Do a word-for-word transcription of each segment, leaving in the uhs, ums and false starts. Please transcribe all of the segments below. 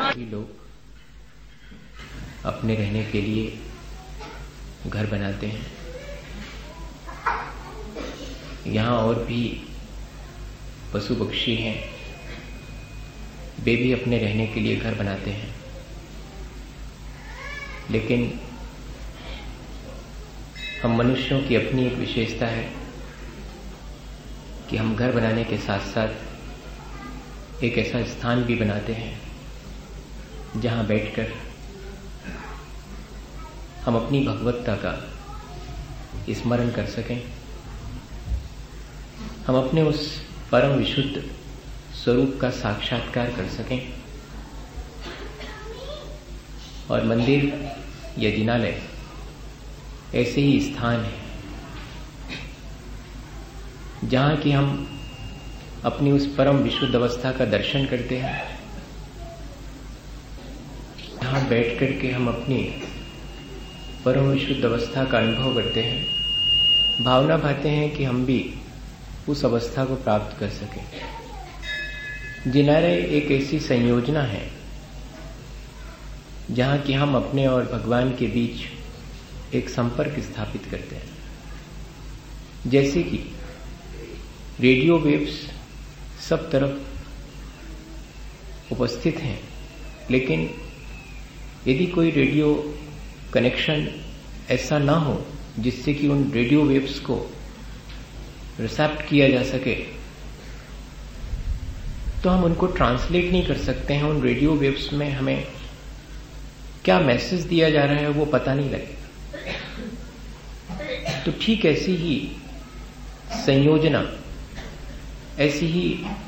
सभी लोग अपने रहने के लिए घर बनाते हैं। यहाँ और भी पशु पक्षी हैं, वे भी अपने रहने के लिए घर बनाते हैं। लेकिन हम मनुष्यों की अपनी एक विशेषता है कि हम घर बनाने के साथ साथ एक ऐसा स्थान भी बनाते हैं जहाँ बैठकर हम अपनी भगवत्ता का स्मरण कर सकें, हम अपने उस परम विशुद्ध स्वरूप का साक्षात्कार कर सकें। और मंदिर या जिनालय ऐसे ही स्थान है जहाँ कि हम अपनी उस परम विशुद्ध अवस्था का दर्शन करते हैं, जहाँ बैठ करके हम अपनी परम विशुद्ध अवस्था का अनुभव करते हैं, भावना पाते हैं कि हम भी उस अवस्था को प्राप्त कर सकें। जिनालय एक ऐसी संयोजना है जहाँ कि हम अपने और भगवान के बीच एक संपर्क स्थापित करते हैं। जैसे कि रेडियो वेव्स सब तरफ उपस्थित हैं, लेकिन यदि कोई रेडियो कनेक्शन ऐसा ना हो जिससे कि उन रेडियो वेव्स को रिसेप्ट किया जा सके, तो हम उनको ट्रांसलेट नहीं कर सकते हैं। उन रेडियो वेव्स में हमें क्या मैसेज दिया जा रहा है वो पता नहीं लगेगा। तो ठीक ऐसी ही संयोजना, ऐसी ही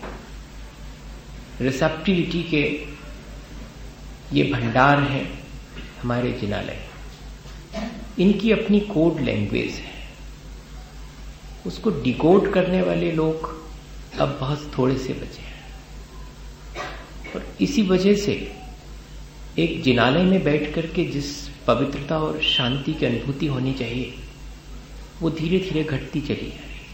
रिसेप्टिविटी के ये भंडार हैं हमारे जिनालय। इनकी अपनी कोड लैंग्वेज है, उसको डिकोड करने वाले लोग अब बहुत थोड़े से बचे हैं। और इसी वजह से एक जिनालय में बैठ करके जिस पवित्रता और शांति की अनुभूति होनी चाहिए वो धीरे धीरे घटती चली जा रही है।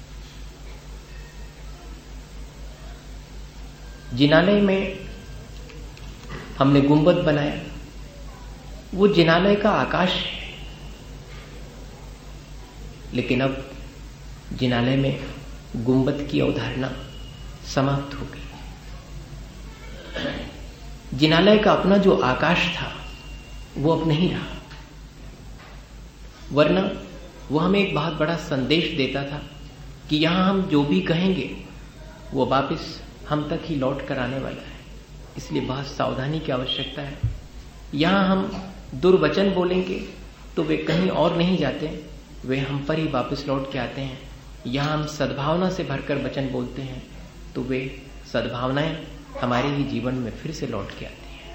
जिनालय में हमने गुंबद बनाया, वो जिनालय का आकाश है। लेकिन अब जिनालय में गुंबद की अवधारणा समाप्त हो गई। जिनालय का अपना जो आकाश था वो अब नहीं रहा, वरना वो हमें एक बहुत बड़ा संदेश देता था कि यहां हम जो भी कहेंगे वो वापस हम तक ही लौट कर आने वाला है। इसलिए बहुत सावधानी की आवश्यकता है। यहां हम दुर्वचन बोलेंगे तो वे कहीं और नहीं जाते, वे हम पर ही वापस लौट के आते हैं। यहां हम सद्भावना से भरकर वचन बोलते हैं तो वे सद्भावनाएं हमारे ही जीवन में फिर से लौट के आती हैं।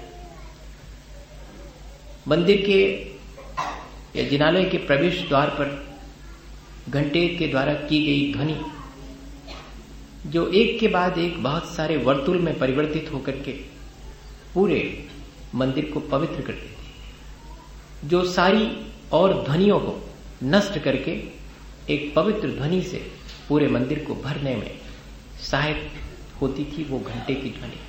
मंदिर के या जिनालय के प्रवेश द्वार पर घंटे के द्वारा की गई ध्वनि, जो एक के बाद एक बहुत सारे वर्तुल में परिवर्तित होकर के पूरे मंदिर को पवित्र कर देती है, जो सारी और ध्वनियों को नष्ट करके एक पवित्र ध्वनि से पूरे मंदिर को भरने में सहायक होती थी, वो घंटे की ध्वनि।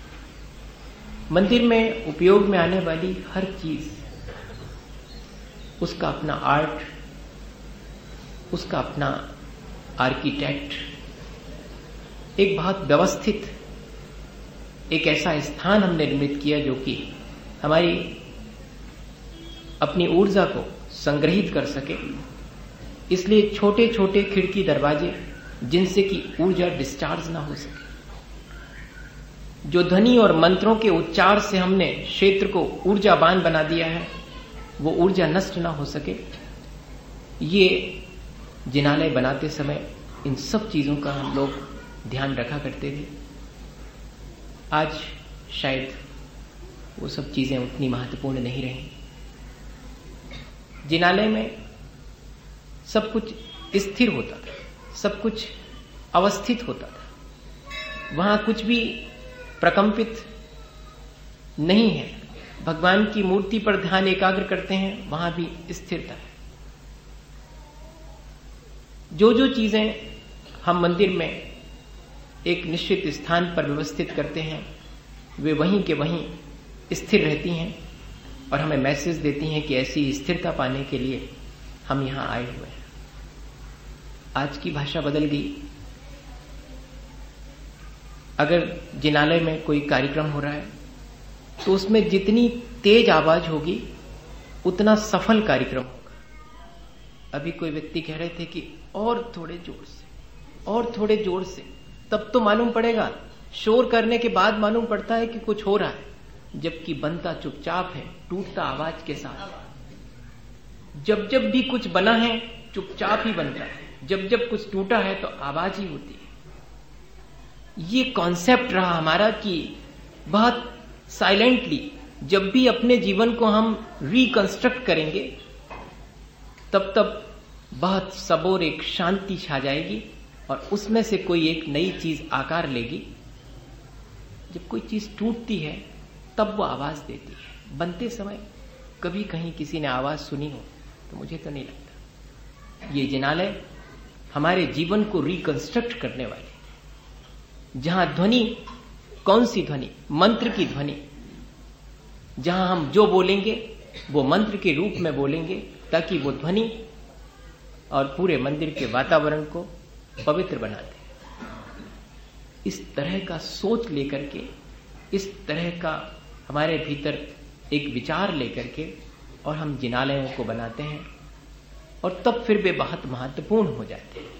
मंदिर में उपयोग में आने वाली हर चीज, उसका अपना आर्ट, उसका अपना आर्किटेक्ट, एक बहुत व्यवस्थित एक ऐसा स्थान हमने निर्मित किया जो कि हमारी अपनी ऊर्जा को संग्रहित कर सके। इसलिए छोटे छोटे खिड़की दरवाजे जिनसे कि ऊर्जा डिस्चार्ज ना हो सके, जो ध्वनि और मंत्रों के उच्चार से हमने क्षेत्र को ऊर्जावान बना दिया है, वो ऊर्जा नष्ट ना हो सके। ये जिनालय बनाते समय इन सब चीजों का हम लोग ध्यान रखा करते थे। आज शायद वो सब चीजें उतनी महत्वपूर्ण नहीं रही। जिनालय में सब कुछ स्थिर होता था, सब कुछ अवस्थित होता था, वहां कुछ भी प्रकंपित नहीं है। भगवान की मूर्ति पर ध्यान एकाग्र करते हैं, वहां भी स्थिरता है। जो जो चीजें हम मंदिर में एक निश्चित स्थान पर व्यवस्थित करते हैं, वे वहीं के वहीं स्थिर रहती हैं और हमें मैसेज देती हैं कि ऐसी स्थिरता पाने के लिए हम यहां आए हुए हैं। आज की भाषा बदल गई। अगर जिनालय में कोई कार्यक्रम हो रहा है तो उसमें जितनी तेज आवाज होगी उतना सफल कार्यक्रम होगा। अभी कोई व्यक्ति कह रहे थे कि और थोड़े जोर से, और थोड़े जोर से, तब तो मालूम पड़ेगा। शोर करने के बाद मालूम पड़ता है कि कुछ हो रहा है, जबकि बनता चुपचाप है, टूटता आवाज के साथ। जब जब भी कुछ बना है चुपचाप ही बनता है, जब जब कुछ टूटा है तो आवाज ही होती है। ये कॉन्सेप्ट रहा हमारा कि बहुत साइलेंटली जब भी अपने जीवन को हम रिकंस्ट्रक्ट करेंगे तब तब बहुत सबोर एक शांति छा जाएगी और उसमें से कोई एक नई चीज आकार लेगी। जब कोई चीज टूटती है तब वो आवाज देती है। बनते समय कभी कहीं किसी ने आवाज सुनी हो तो मुझे तो नहीं लगता। ये जिनालय हमारे जीवन को रिकंस्ट्रक्ट करने वाले, जहां ध्वनि, कौन सी ध्वनि? मंत्र की ध्वनि। जहां हम जो बोलेंगे वो मंत्र के रूप में बोलेंगे ताकि वो ध्वनि और पूरे मंदिर के वातावरण को पवित्र बना दे। इस तरह का सोच लेकर के, इस तरह का हमारे भीतर एक विचार लेकर के और हम जिनालयों को बनाते हैं और तब फिर वे बहुत महत्वपूर्ण हो जाते हैं।